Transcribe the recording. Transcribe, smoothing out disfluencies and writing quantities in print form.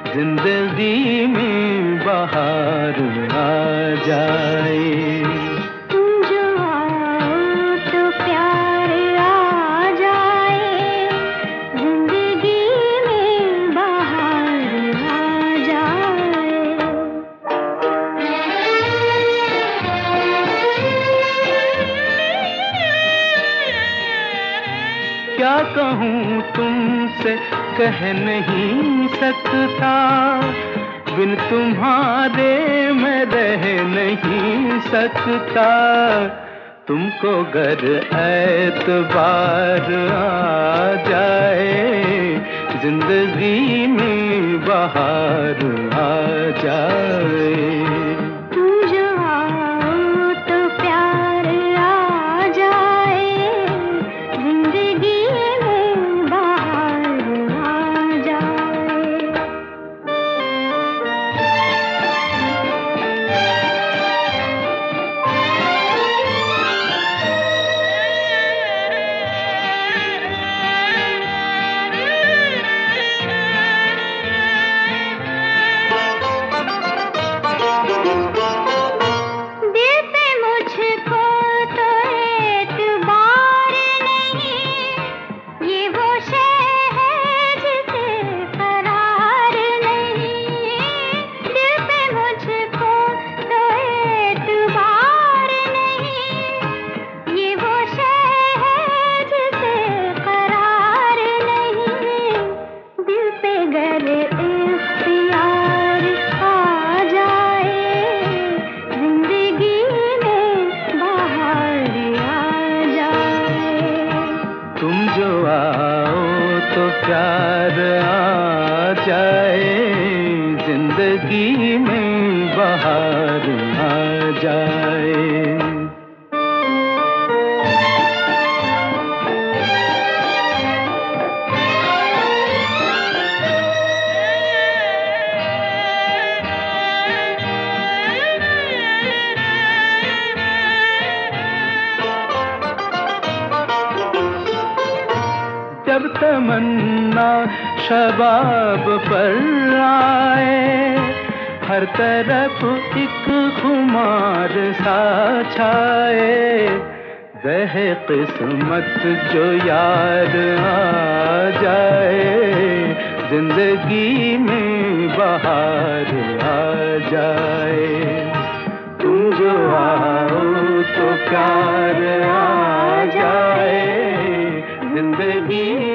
जिंदगी में बहार आ जाए। तुम जो आओ तो प्यार आ जाए, जिंदगी में बहार आ जाए। क्या कहूँ तुमसे कह नहीं सकता, बिन तुम्हारे मैं रह नहीं सकता। तुमको गर एतबार आ जाए, जिंदगी में बहार आ जाए। तुम जो आओ तो प्यार आ जाए, जिंदगी में बहार आ जाए। दिल पे मुझको तो एतबार नहीं, ये वो शय है जिसे करार नहीं। दिल पे मुझको तो एतबार नहीं, ये वो शय है जिसे करार नहीं। दिल पे गर इख्तियार आ जाए, जिंदगी में बहार आ जाए। तुम जो आओ तो प्यार आ जाए, जिंदगी में बहार आ जाए। जब तमन्ना शबाब पर आए, हर तरफ एक खुमार सा छाए। वह किस्मत जो यार आ जाए, जिंदगी में बहार आ जाए। तुम जो आओ तो प्यार आ जाए, जिंदगी